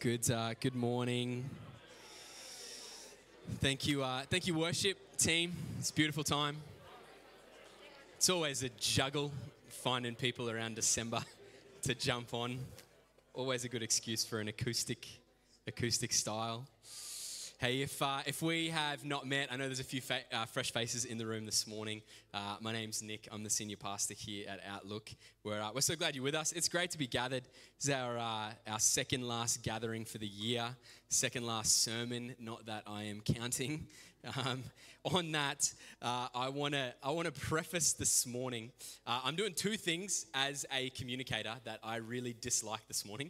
Good morning. Thank you, worship team. It's a beautiful time. It's always a juggle finding people around December to jump on. Always a good excuse for an acoustic style. Hey, if we have not met, I know there's a few fresh faces in the room this morning. My name's Nick. I'm the senior pastor here at Outlook. We're so glad you're with us. It's great to be gathered. This is our second last gathering for the year, second last sermon. Not that I am counting. On that, I want to preface this morning. I'm doing two things as a communicator that I really dislike this morning.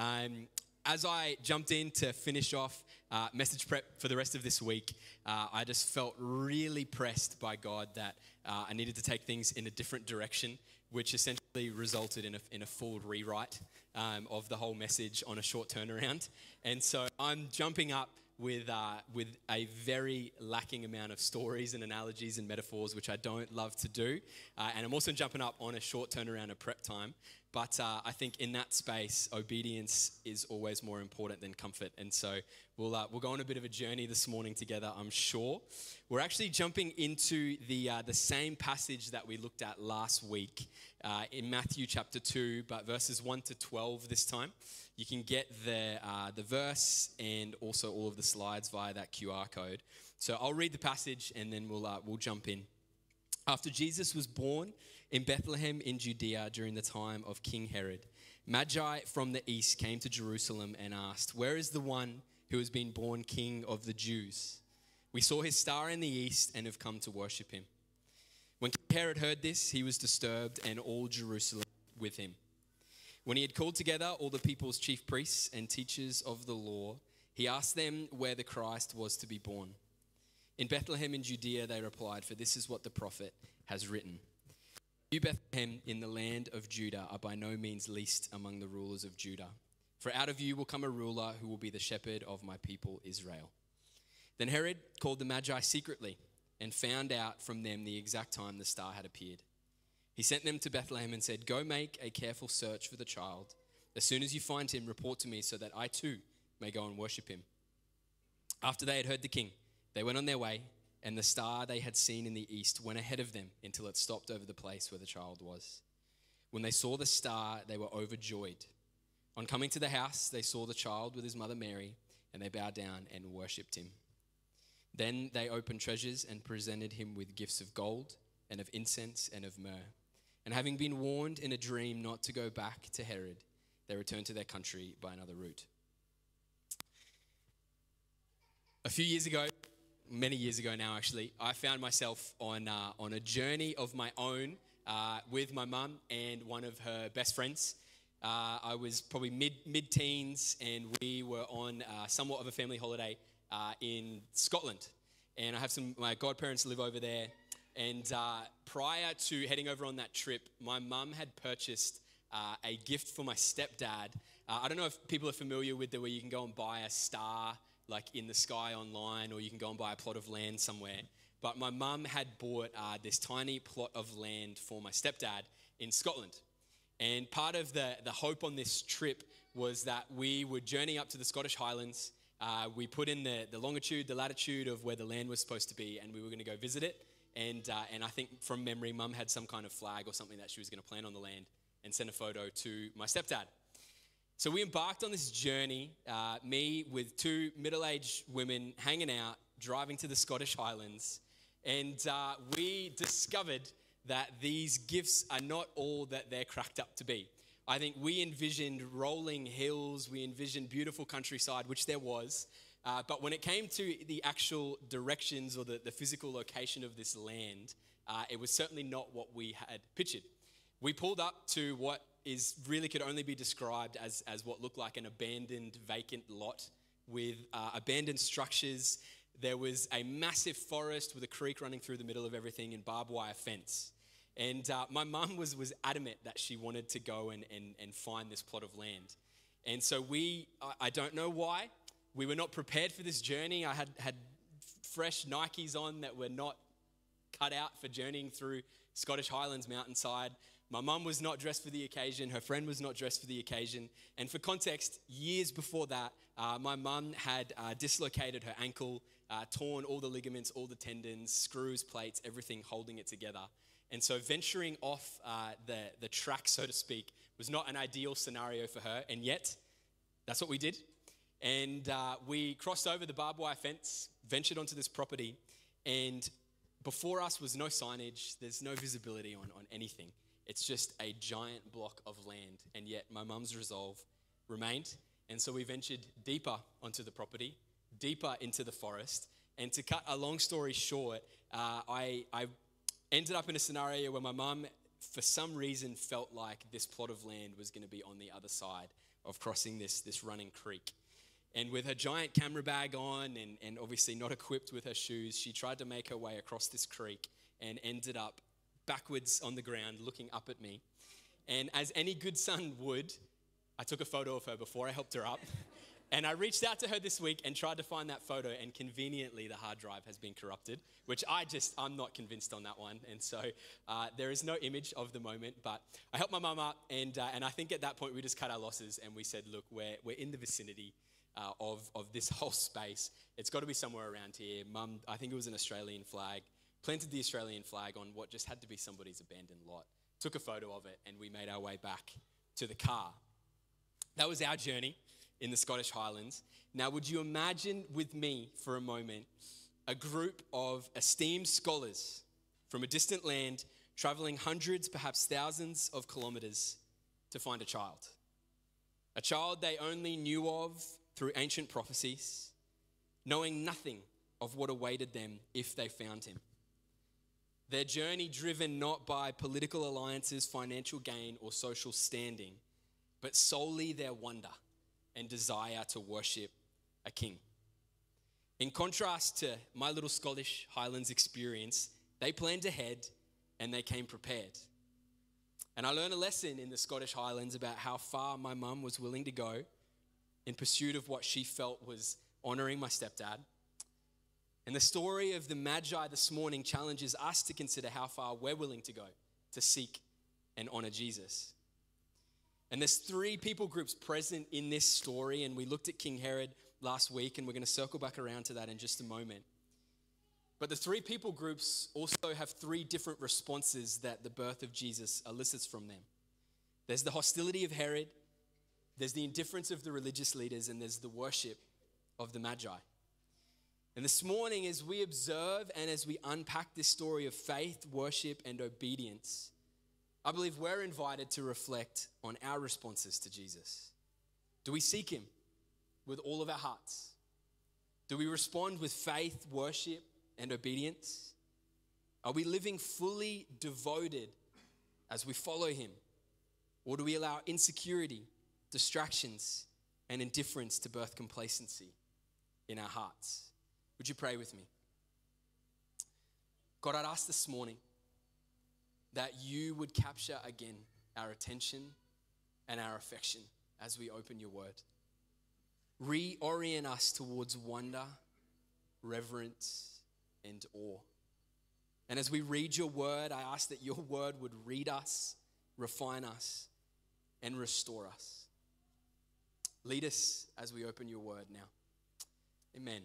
As I jumped in to finish off message prep for the rest of this week, I just felt really pressed by God that I needed to take things in a different direction, which essentially resulted in a full rewrite of the whole message on a short turnaround. And so I'm jumping up with a very lacking amount of stories and analogies and metaphors, which I don't love to do. And I'm also jumping up on a short turnaround of prep time. But I think in that space, obedience is always more important than comfort. And so we'll go on a bit of a journey this morning together, I'm sure. We're actually jumping into the same passage that we looked at last week in Matthew chapter 2, but verses 1 to 12 this time. You can get the verse and also all of the slides via that QR code. So I'll read the passage and then we'll jump in. After Jesus was born in Bethlehem in Judea during the time of King Herod, Magi from the east came to Jerusalem and asked, "Where is the one who has been born King of the Jews? We saw his star in the east and have come to worship him." When King Herod heard this, he was disturbed, and all Jerusalem with him. When he had called together all the people's chief priests and teachers of the law, he asked them where the Christ was to be born. "In Bethlehem in Judea," they replied, "for this is what the prophet has written. You, Bethlehem, in the land of Judah, are by no means least among the rulers of Judah. For out of you will come a ruler who will be the shepherd of my people Israel." Then Herod called the Magi secretly and found out from them the exact time the star had appeared. He sent them to Bethlehem and said, "Go make a careful search for the child. As soon as you find him, report to me so that I too may go and worship him." After they had heard the king, they went on their way, and the star they had seen in the east went ahead of them until it stopped over the place where the child was. When they saw the star, they were overjoyed. On coming to the house, they saw the child with his mother Mary, and they bowed down and worshipped him. Then they opened treasures and presented him with gifts of gold and of incense and of myrrh. And having been warned in a dream not to go back to Herod, they returned to their country by another route. A few years ago, many years ago now actually, I found myself on a journey of my own with my mum and one of her best friends. I was probably mid-teens, and we were on somewhat of a family holiday in Scotland. And I have my godparents live over there. And prior to heading over on that trip, my mum had purchased a gift for my stepdad. I don't know if people are familiar with where you can go and buy a star like in the sky online, or you can go and buy a plot of land somewhere. But my mum had bought this tiny plot of land for my stepdad in Scotland. And part of the hope on this trip was that we would journey up to the Scottish Highlands. We put in the longitude, the latitude of where the land was supposed to be, and we were going to go visit it. And I think from memory, Mum had some kind of flag or something that she was going to plant on the land and send a photo to my stepdad. So we embarked on this journey, me with two middle-aged women hanging out, driving to the Scottish Highlands. And we discovered that these gifts are not all that they're cracked up to be. I think we envisioned rolling hills, we envisioned beautiful countryside, which there was. But when it came to the actual directions or the physical location of this land, it was certainly not what we had pictured. We pulled up to what really could only be described as what looked like an abandoned, vacant lot with abandoned structures. There was a massive forest with a creek running through the middle of everything and barbed wire fence. And my mum was adamant that she wanted to go and find this plot of land. And so I don't know why, we were not prepared for this journey. I had fresh Nikes on that were not cut out for journeying through Scottish Highlands mountainside. My mum was not dressed for the occasion. Her friend was not dressed for the occasion. And for context, years before that, my mum had dislocated her ankle, torn all the ligaments, all the tendons, screws, plates, everything holding it together. And so venturing off the track, so to speak, was not an ideal scenario for her. And yet, that's what we did. And we crossed over the barbed wire fence, ventured onto this property. And before us was no signage. There's no visibility on anything. It's just a giant block of land, and yet my mum's resolve remained. And so we ventured deeper onto the property, deeper into the forest. And to cut a long story short, I ended up in a scenario where my mum, for some reason, felt like this plot of land was going to be on the other side of crossing this running creek. And with her giant camera bag on and obviously not equipped with her shoes, she tried to make her way across this creek and ended up backwards on the ground looking up at me. And as any good son would, I took a photo of her before I helped her up. And I reached out to her this week and tried to find that photo, and conveniently the hard drive has been corrupted, which I'm not convinced on that one. And so there is no image of the moment, but I helped my mum up, and I think at that point we just cut our losses and we said, look, we're in the vicinity of this whole space. It's got to be somewhere around here. Mum, I think it was an Australian flag, planted the Australian flag on what just had to be somebody's abandoned lot, took a photo of it, and we made our way back to the car. That was our journey in the Scottish Highlands. Now, would you imagine with me for a moment a group of esteemed scholars from a distant land traveling hundreds, perhaps thousands of kilometers to find a child they only knew of through ancient prophecies, knowing nothing of what awaited them if they found him. Their journey driven not by political alliances, financial gain, or social standing, but solely their wonder and desire to worship a king. In contrast to my little Scottish Highlands experience, they planned ahead and they came prepared. And I learned a lesson in the Scottish Highlands about how far my mum was willing to go in pursuit of what she felt was honoring my stepdad. And the story of the Magi this morning challenges us to consider how far we're willing to go to seek and honor Jesus. And there's three people groups present in this story, and we looked at King Herod last week, and we're going to circle back around to that in just a moment. But the three people groups also have three different responses that the birth of Jesus elicits from them. There's the hostility of Herod, there's the indifference of the religious leaders, and there's the worship of the Magi. And this morning, as we observe and as we unpack this story of faith, worship, and obedience, I believe we're invited to reflect on our responses to Jesus. Do we seek him with all of our hearts? Do we respond with faith, worship, and obedience? Are we living fully devoted as we follow him? Or do we allow insecurity, distractions, and indifference to birth complacency in our hearts? Would you pray with me? God, I'd ask this morning that you would capture again our attention and our affection as we open your word. Reorient us towards wonder, reverence, and awe. And as we read your word, I ask that your word would read us, refine us, and restore us. Lead us as we open your word now. Amen.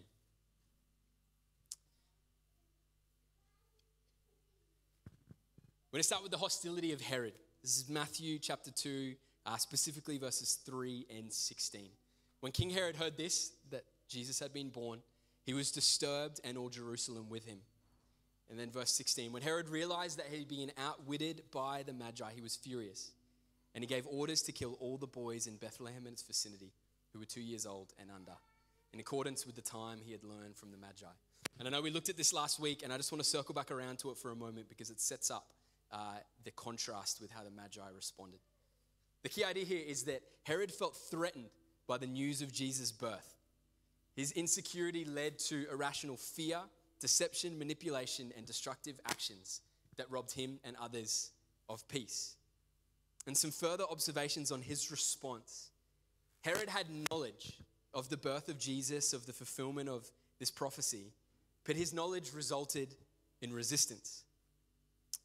We're going to start with the hostility of Herod. This is Matthew chapter 2, specifically verses 3 and 16. When King Herod heard this, that Jesus had been born, he was disturbed, and all Jerusalem with him. And then verse 16, when Herod realized that he had been outwitted by the Magi, he was furious. And he gave orders to kill all the boys in Bethlehem and its vicinity who were 2 years old and under, in accordance with the time he had learned from the Magi. And I know we looked at this last week, and I just want to circle back around to it for a moment because it sets up the contrast with how the Magi responded. The key idea here is that Herod felt threatened by the news of Jesus' birth. His insecurity led to irrational fear, deception, manipulation, and destructive actions that robbed him and others of peace. And some further observations on his response. Herod had knowledge of the birth of Jesus, of the fulfillment of this prophecy, but his knowledge resulted in resistance.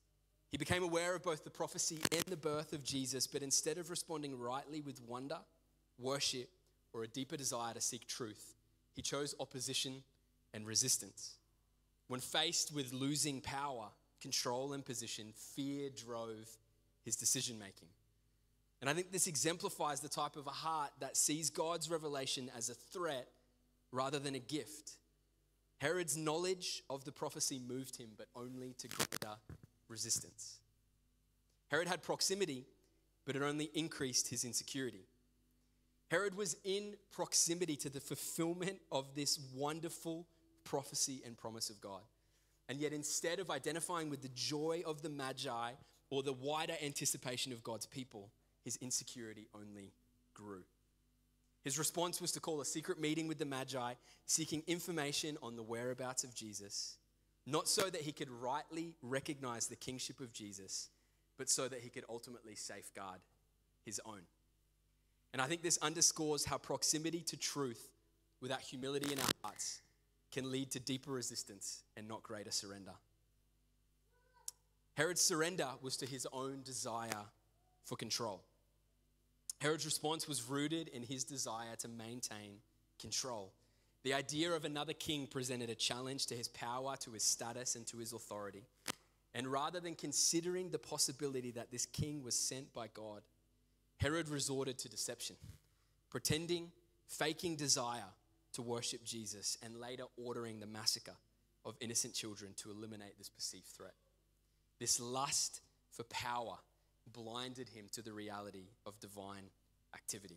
He became aware of both the prophecy and the birth of Jesus, but instead of responding rightly with wonder, worship, or a deeper desire to seek truth, he chose opposition and resistance. When faced with losing power, control, and position, fear drove his decision-making. And I think this exemplifies the type of a heart that sees God's revelation as a threat rather than a gift. Herod's knowledge of the prophecy moved him, but only to greater resistance. Herod had proximity, but it only increased his insecurity. Herod was in proximity to the fulfillment of this wonderful prophecy and promise of God. And yet, instead of identifying with the joy of the Magi or the wider anticipation of God's people, his insecurity only grew. His response was to call a secret meeting with the Magi, seeking information on the whereabouts of Jesus, not so that he could rightly recognize the kingship of Jesus, but so that he could ultimately safeguard his own. And I think this underscores how proximity to truth without humility in our hearts can lead to deeper resistance and not greater surrender. Herod's surrender was to his own desire for control. Herod's response was rooted in his desire to maintain control. The idea of another king presented a challenge to his power, to his status, and to his authority. And rather than considering the possibility that this king was sent by God, Herod resorted to deception, pretending, faking desire to worship Jesus, and later ordering the massacre of innocent children to eliminate this perceived threat. This lust for power blinded him to the reality of divine activity.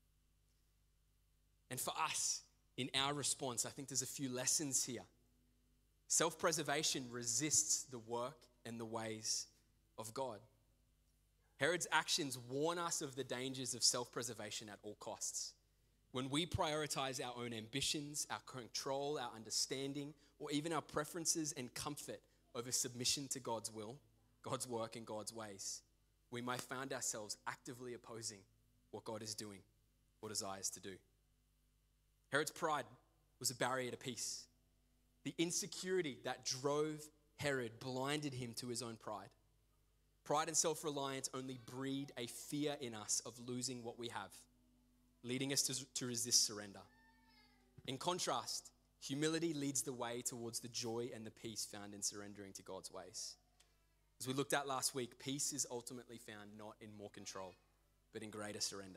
And for us, in our response, I think there's a few lessons here. Self-preservation resists the work and the ways of God. Herod's actions warn us of the dangers of self-preservation at all costs. When we prioritize our own ambitions, our control, our understanding, or even our preferences and comfort over submission to God's will, God's work, and God's ways, we may find ourselves actively opposing what God is doing or desires to do. Herod's pride was a barrier to peace. The insecurity that drove Herod blinded him to his own pride. Pride and self-reliance only breed a fear in us of losing what we have, leading us to resist surrender. In contrast, humility leads the way towards the joy and the peace found in surrendering to God's ways. As we looked at last week, peace is ultimately found not in more control, but in greater surrender.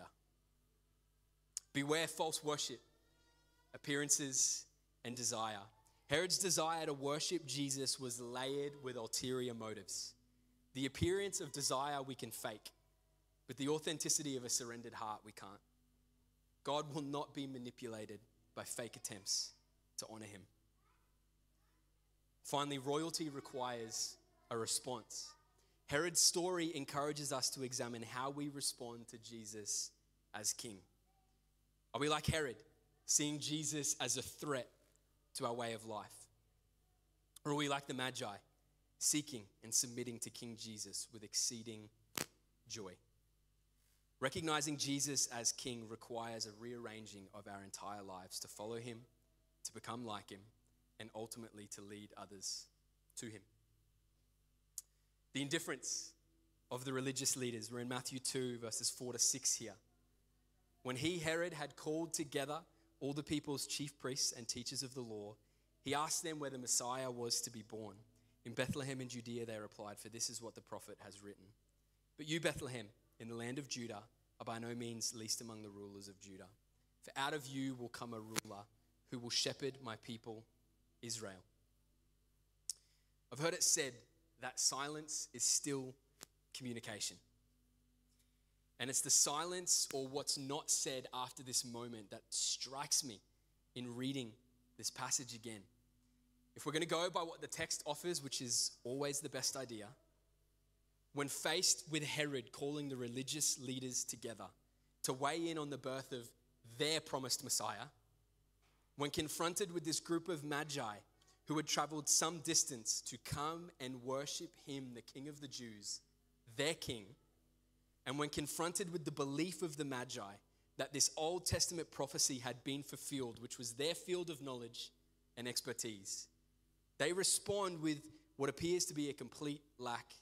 Beware false worship, appearances, and desire. Herod's desire to worship Jesus was layered with ulterior motives. The appearance of desire we can fake, but the authenticity of a surrendered heart we can't. God will not be manipulated by fake attempts to honor him. Finally, royalty requires a response. Herod's story encourages us to examine how we respond to Jesus as king. Are we like Herod, seeing Jesus as a threat to our way of life? Or are we like the Magi, seeking and submitting to King Jesus with exceeding joy? Recognizing Jesus as king requires a rearranging of our entire lives to follow him, to become like him, and ultimately to lead others to him. The indifference of the religious leaders, we're in Matthew 2, verses 4 to 6 here. When he, Herod, had called together all the people's chief priests and teachers of the law, he asked them where the Messiah was to be born. In Bethlehem in Judea, they replied, for this is what the prophet has written. But you, Bethlehem, in the land of Judah, are by no means least among the rulers of Judah. For out of you will come a ruler who will shepherd my people, Israel. I've heard it said that silence is still communication. And it's the silence or what's not said after this moment that strikes me in reading this passage again. If we're going to go by what the text offers, which is always the best idea, when faced with Herod calling the religious leaders together to weigh in on the birth of their promised Messiah, when confronted with this group of Magi who had traveled some distance to come and worship him, the King of the Jews, their king, and when confronted with the belief of the Magi that this Old Testament prophecy had been fulfilled, which was their field of knowledge and expertise, they respond with what appears to be a complete lack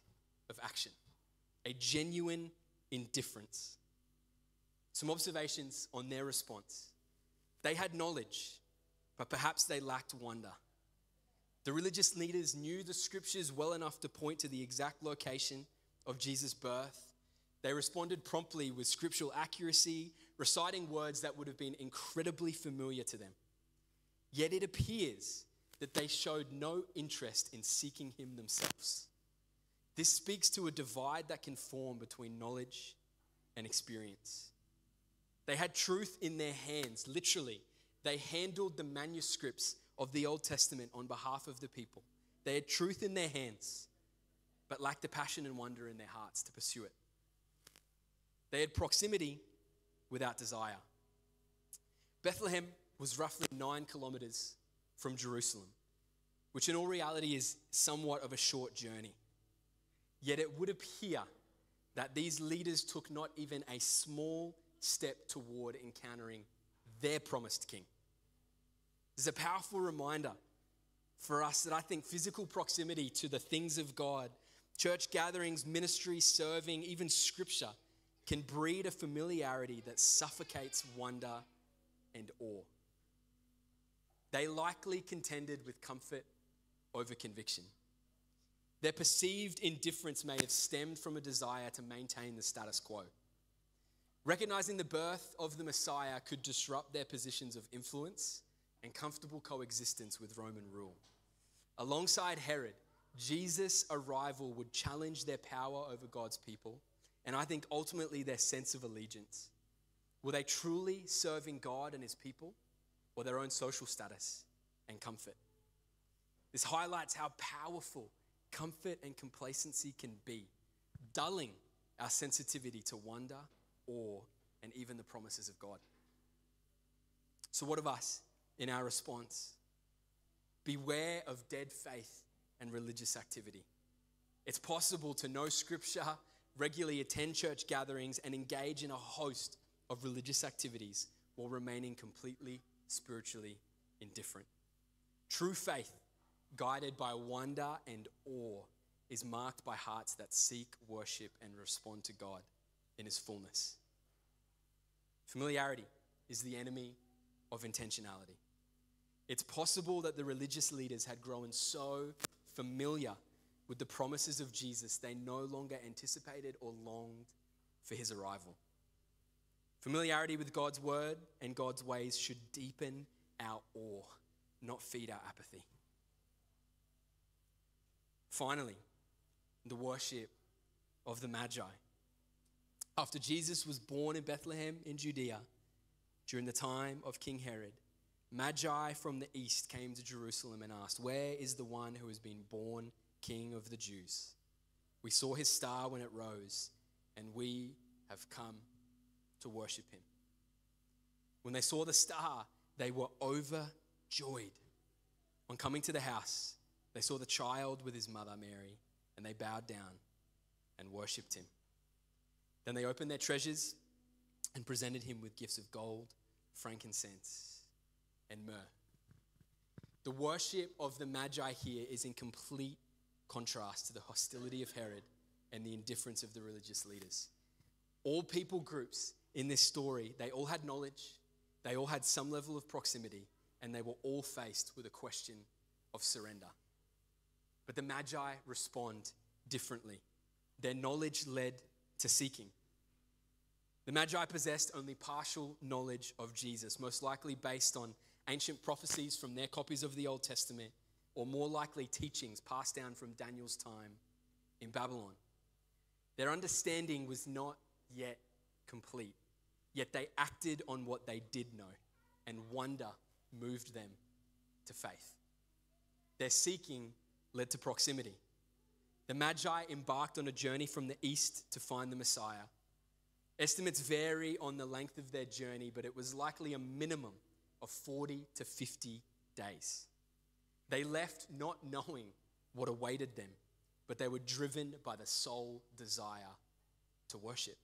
of action, a genuine indifference. Some observations on their response. They had knowledge, but perhaps they lacked wonder. The religious leaders knew the scriptures well enough to point to the exact location of Jesus' birth. They responded promptly with scriptural accuracy, reciting words that would have been incredibly familiar to them. Yet it appears that they showed no interest in seeking him themselves. This speaks to a divide that can form between knowledge and experience. They had truth in their hands, literally. They handled the manuscripts of the Old Testament on behalf of the people. They had truth in their hands, but lacked the passion and wonder in their hearts to pursue it. They had proximity without desire. Bethlehem was roughly 9 kilometers from Jerusalem, which in all reality is somewhat of a short journey. Yet it would appear that these leaders took not even a small step toward encountering their promised king. There's a powerful reminder for us that I think physical proximity to the things of God, church gatherings, ministry, serving, even scripture, can breed a familiarity that suffocates wonder and awe. They likely contended with comfort over conviction. Their perceived indifference may have stemmed from a desire to maintain the status quo. Recognizing the birth of the Messiah could disrupt their positions of influence and comfortable coexistence with Roman rule. Alongside Herod, Jesus' arrival would challenge their power over God's people, and I think ultimately their sense of allegiance. Were they truly serving God and his people, or their own social status and comfort? This highlights how powerful comfort and complacency can be, dulling our sensitivity to wonder, awe, and even the promises of God. So what of us in our response? Beware of dead faith and religious activity. It's possible to know scripture, regularly attend church gatherings, and engage in a host of religious activities while remaining completely spiritually indifferent. True faith, guided by wonder and awe, is marked by hearts that seek, worship, and respond to God in his fullness. Familiarity is the enemy of intentionality. It's possible that the religious leaders had grown so familiar with the promises of Jesus, they no longer anticipated or longed for his arrival. Familiarity with God's word and God's ways should deepen our awe, not feed our apathy. Finally, the worship of the Magi. After Jesus was born in Bethlehem in Judea, during the time of King Herod, Magi from the east came to Jerusalem and asked, "Where is the one who has been born King of the Jews? We saw his star when it rose, and we have come to worship him." When they saw the star, they were overjoyed. On coming to the house, they saw the child with his mother Mary, and they bowed down and worshipped him. Then they opened their treasures and presented him with gifts of gold, frankincense, and myrrh. The worship of the Magi here is in complete contrast to the hostility of Herod and the indifference of the religious leaders. All people groups in this story, they all had knowledge, they all had some level of proximity, and they were all faced with a question of surrender. But the Magi respond differently. Their knowledge led to seeking. The Magi possessed only partial knowledge of Jesus, most likely based on ancient prophecies from their copies of the Old Testament, or more likely teachings passed down from Daniel's time in Babylon. Their understanding was not yet complete, yet they acted on what they did know, and wonder moved them to faith. Their seeking led to proximity. The Magi embarked on a journey from the east to find the Messiah. Estimates vary on the length of their journey, but it was likely a minimum of 40 to 50 days. They left not knowing what awaited them, but they were driven by the sole desire to worship.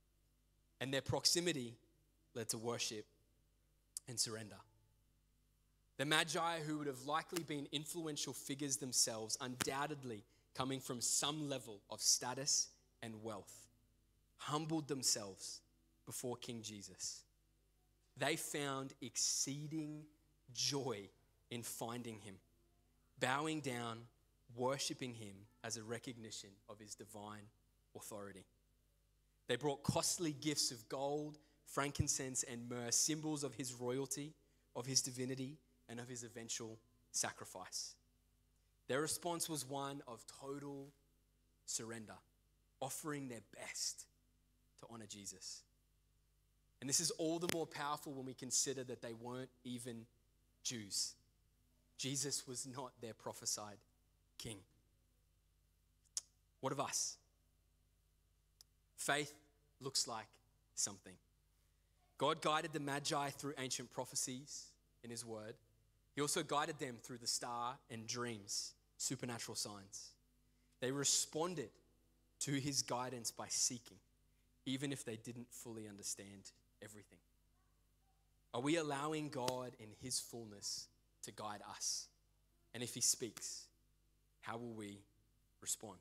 And their proximity led to worship and surrender. The Magi, who would have likely been influential figures themselves, undoubtedly coming from some level of status and wealth, humbled themselves before King Jesus. They found exceeding joy in finding him, bowing down, worshiping him as a recognition of his divine authority. They brought costly gifts of gold, frankincense, and myrrh, symbols of his royalty, of his divinity, and of his eventual sacrifice. Their response was one of total surrender, offering their best to honor Jesus. And this is all the more powerful when we consider that they weren't even Jews. Jesus was not their prophesied king. What of us? Faith looks like something. God guided the Magi through ancient prophecies in his word. He also guided them through the star and dreams, supernatural signs. They responded to his guidance by seeking, even if they didn't fully understand everything. Are we allowing God in his fullness to guide us? And if he speaks, how will we respond?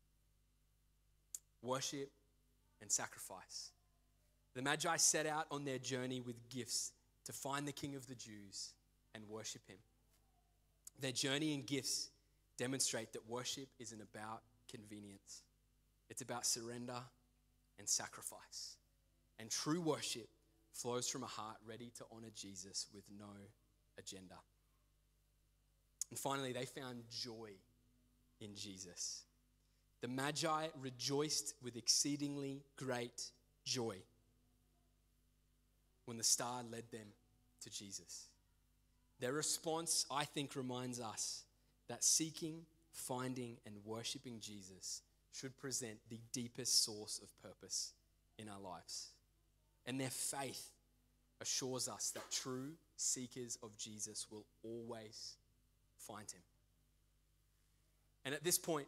Worship and sacrifice. The Magi set out on their journey with gifts to find the King of the Jews and worship him. Their journey and gifts demonstrate that worship isn't about convenience. It's about surrender and sacrifice. And true worship flows from a heart ready to honor Jesus with no agenda. And finally, they found joy in Jesus. The Magi rejoiced with exceedingly great joy when the star led them to Jesus. Their response, I think, reminds us that seeking, finding, and worshiping Jesus should present the deepest source of purpose in our lives. And their faith assures us that true seekers of Jesus will always find him. And at this point,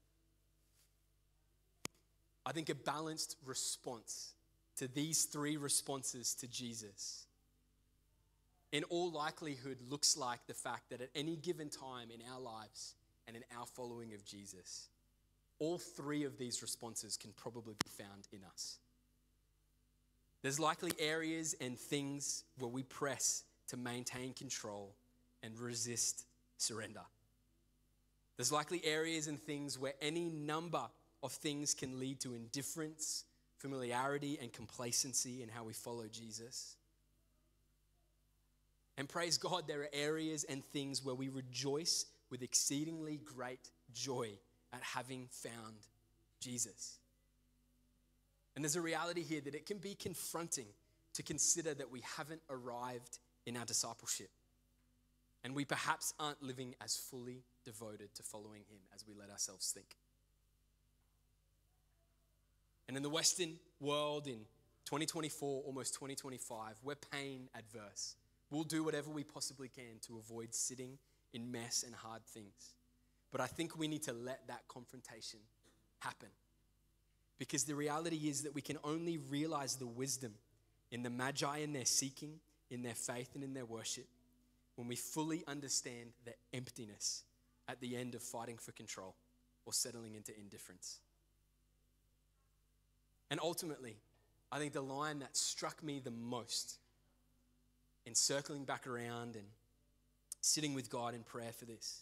I think a balanced response to these three responses to Jesus in all likelihood looks like the fact that at any given time in our lives and in our following of Jesus, all three of these responses can probably be found in us. There's likely areas and things where we press to maintain control and resist surrender. There's likely areas and things where any number of things can lead to indifference, familiarity, and complacency in how we follow Jesus. And praise God, there are areas and things where we rejoice with exceedingly great joy at having found Jesus. And there's a reality here that it can be confronting to consider that we haven't arrived in our discipleship. And we perhaps aren't living as fully devoted to following him as we let ourselves think. And in the Western world in 2024, almost 2025, we're pain adverse. We'll do whatever we possibly can to avoid sitting in mess and hard things. But I think we need to let that confrontation happen. Because the reality is that we can only realize the wisdom in the Magi in their seeking, in their faith, and in their worship when we fully understand the emptiness at the end of fighting for control or settling into indifference. And ultimately, I think the line that struck me the most in circling back around and sitting with God in prayer for this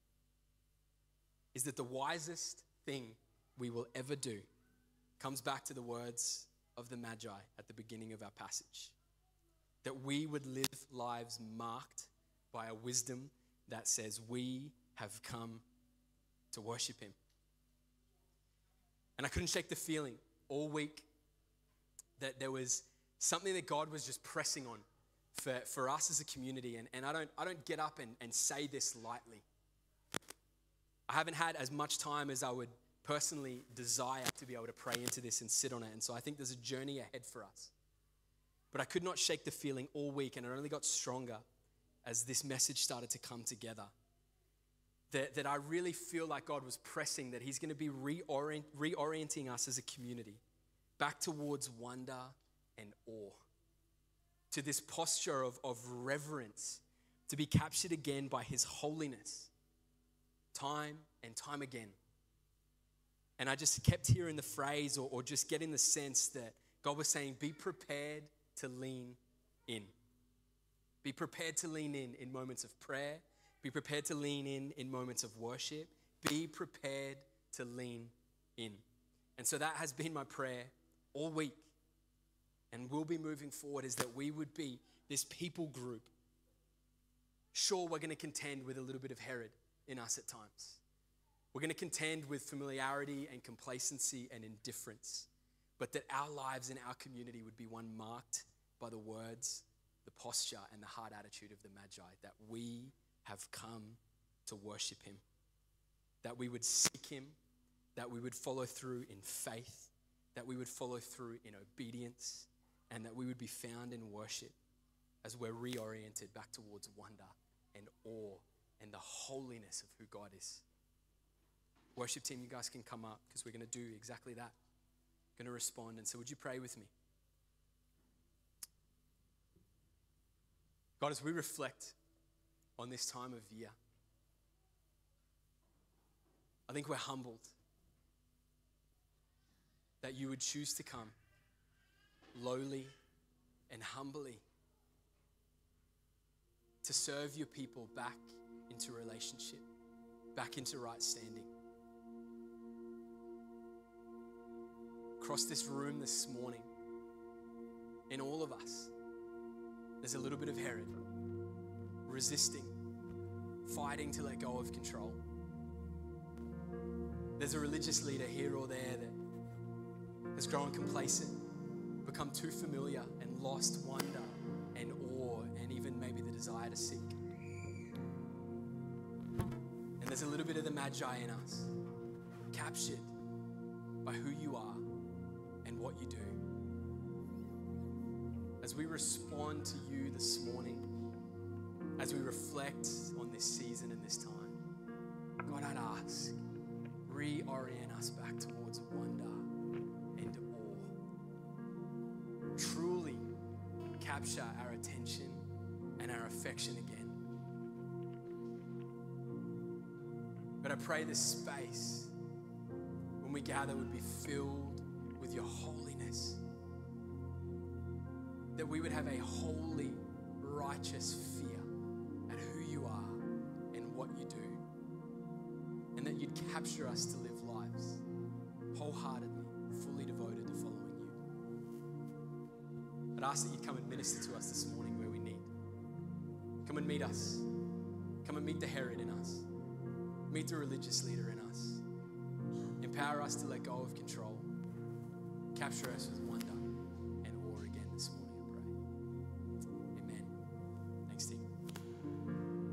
is that the wisest thing we will ever do comes back to the words of the Magi at the beginning of our passage. That we would live lives marked by a wisdom that says we have come to worship him. And I couldn't shake the feeling all week that there was something that God was just pressing on for us as a community. And I don't get up and say this lightly. I haven't had as much time as I would personally desire to be able to pray into this and sit on it. And so I think there's a journey ahead for us. But I could not shake the feeling all week, and it only got stronger as this message started to come together. That I really feel like God was pressing, that he's going to be reorienting us as a community back towards wonder and awe, to this posture of reverence, to be captured again by his holiness, time and time again, And I just kept hearing the phrase or just getting the sense that God was saying, be prepared to lean in. Be prepared to lean in moments of prayer. Be prepared to lean in moments of worship. Be prepared to lean in. And so that has been my prayer all week. And we'll be moving forward is that we would be this people group. Sure, we're going to contend with a little bit of Herod in us at times. We're going to contend with familiarity and complacency and indifference, but that our lives and our community would be one marked by the words, the posture, and the heart attitude of the Magi, that we have come to worship him, that we would seek him, that we would follow through in faith, that we would follow through in obedience, and that we would be found in worship as we're reoriented back towards wonder and awe and the holiness of who God is. Worship team, you guys can come up because we're going to do exactly that. Going to respond. And so would you pray with me? God, as we reflect on this time of year, I think we're humbled that you would choose to come lowly and humbly to serve your people back into relationship, back into right standing. Across this room this morning, in all of us, there's a little bit of Herod, resisting, fighting to let go of control. There's a religious leader here or there that has grown complacent, become too familiar, and lost wonder and awe and even maybe the desire to seek. And there's a little bit of the Magi in us, captured by who you are and what you do. As we respond to you this morning, as we reflect on this season and this time, God, I'd ask, reorient us back towards wonder and awe. Truly capture our attention and our affection again. But I pray this space, when we gather, would be filled with your holiness. That we would have a holy, righteous fear at who you are and what you do. And that you'd capture us to live lives wholeheartedly, fully devoted to following you. I'd ask that you'd come and minister to us this morning where we need. Come and meet us. Come and meet the Herod in us. Meet the religious leader in us. Empower us to let go of control. Capture us with wonder